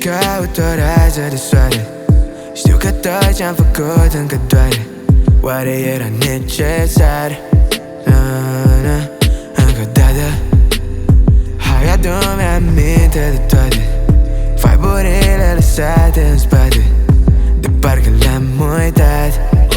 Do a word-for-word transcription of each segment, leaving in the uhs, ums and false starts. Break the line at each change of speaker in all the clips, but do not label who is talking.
caut o rază de soare. Știu că tot ce-am făcut încă doare. Oare era necesar? Na, na, încă o dată. Hai, adu-mi aminte de toate vibe-urile lăsate în spate, de parcă le-am uitat.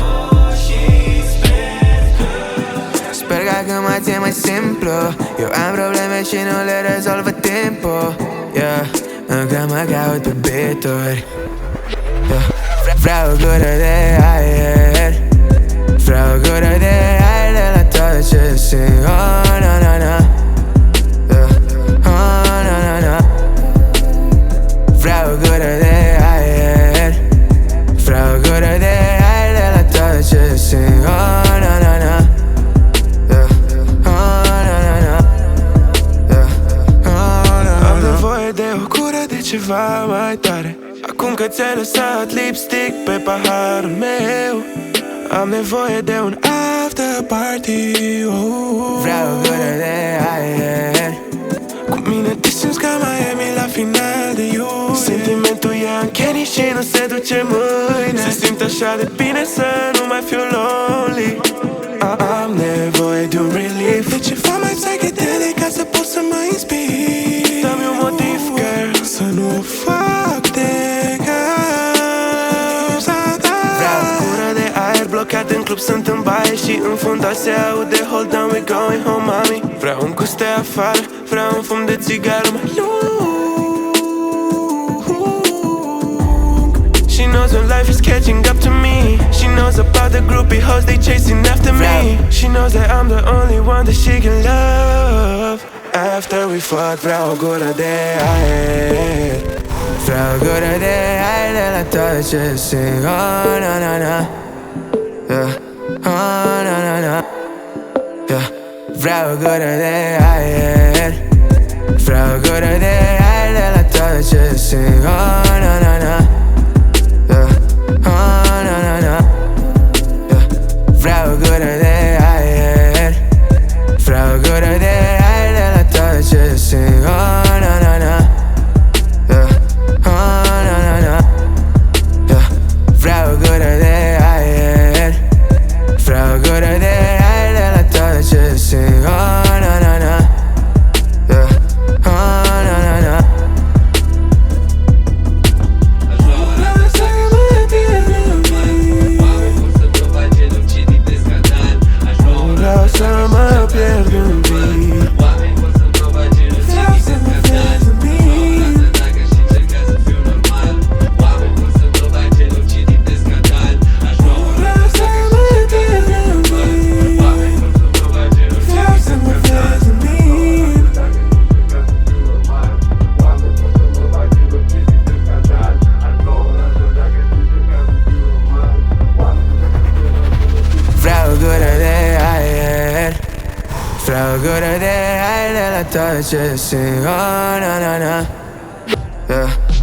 Sper că acum ți e mai simplu. Eu am probleme și nu le rezolvă timpul, yeah. Încă mă caut pe beat-uri, yeah. Vreau o gură de aer, vreau o gură de aer de la tot ce simt. Oh, na, na, na, yeah. Oh, na, na, na. Vreau o gură de aer, vreau o gură de aer de la tot ce simt. Oh, na, na, na, yeah. Oh, na, na, na, yeah. Oh, na, na. Am nevoie de o gură de ceva mai tare. Acum că ți-ai lăsat lipstick pe paharul meu, am nevoie de un after party, oh. Vreau o gură de aer. Cu mine te simți ca Miami la final de iulie. Sentimentul e uncanny și nu se duce mâine. Se simte așa de bine să nu mai fiu lonely. Am nevoie de un relief, de ceva mai psychedelic ca să pot să mă inspir. Dă-mi un motiv, girl, să nu o fac de blocat în club, sunt în baie și în fundal se aude hold on, we going home, mami. Vreau un gust de afară, vreau un fum de țigară mai lung. She knows when life is catching up to me. She knows about the groupie hoes, they chasing after me. She knows that I'm the only one that she can love. After we fuck, vreau o gură de aer, vreau o gură de aer de la tot ce simt. Oh, na, na, na, yeah. Oh, na, na, na, yeah. Vreau o gură de aer, vreau o gură de aer de la tot ce simt. Oh, na, na, na, yeah. Oh, na, na, na, yeah. Vreau o gură de aer, vreau o gură de aer de la tot ce simt. Oh, na, na, na, yeah. Oh, na, na, na, yeah. Vreau o gură de aer, vreau o gură de aer de la tot ce simt. Oh, na, na, na, yeah. Oh, na, na, na. Vreau să mă pierd în vid. Vreau să mă pierd în vid. Vreau o gură de aer, vreau o gură de aer de la tot ce simt. Oh, na, na, na, yeah.